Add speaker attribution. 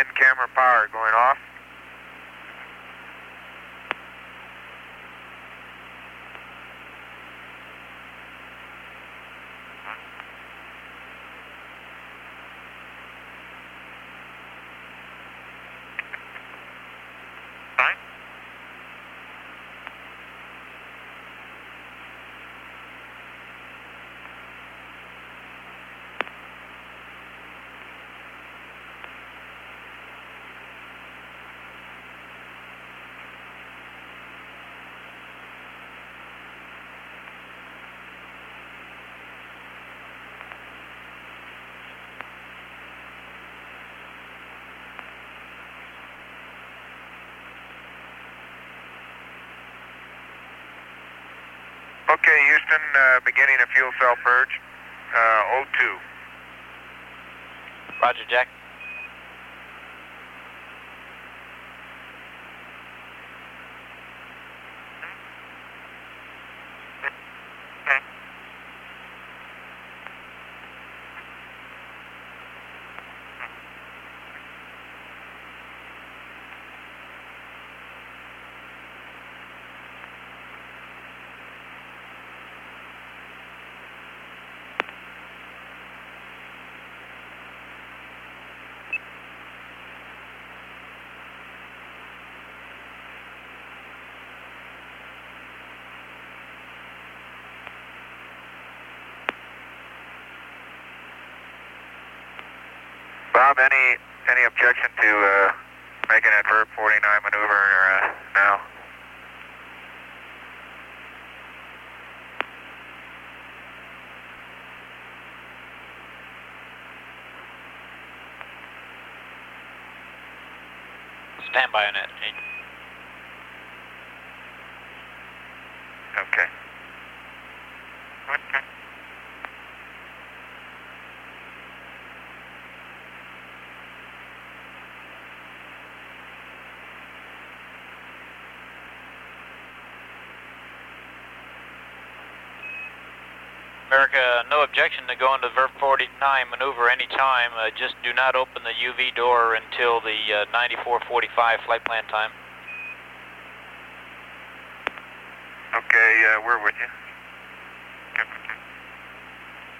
Speaker 1: 9 camera power going off. Fine. Okay, Houston, beginning of fuel cell purge, O2.
Speaker 2: Roger, Jack.
Speaker 1: Bob, any objection to making that Verb 49 maneuver now?
Speaker 2: Stand by on it.
Speaker 1: Okay.
Speaker 2: America, no objection to going to Verb 49 maneuver anytime. Just do not open the UV door until the 9445 flight plan time.
Speaker 1: Okay, we're with you.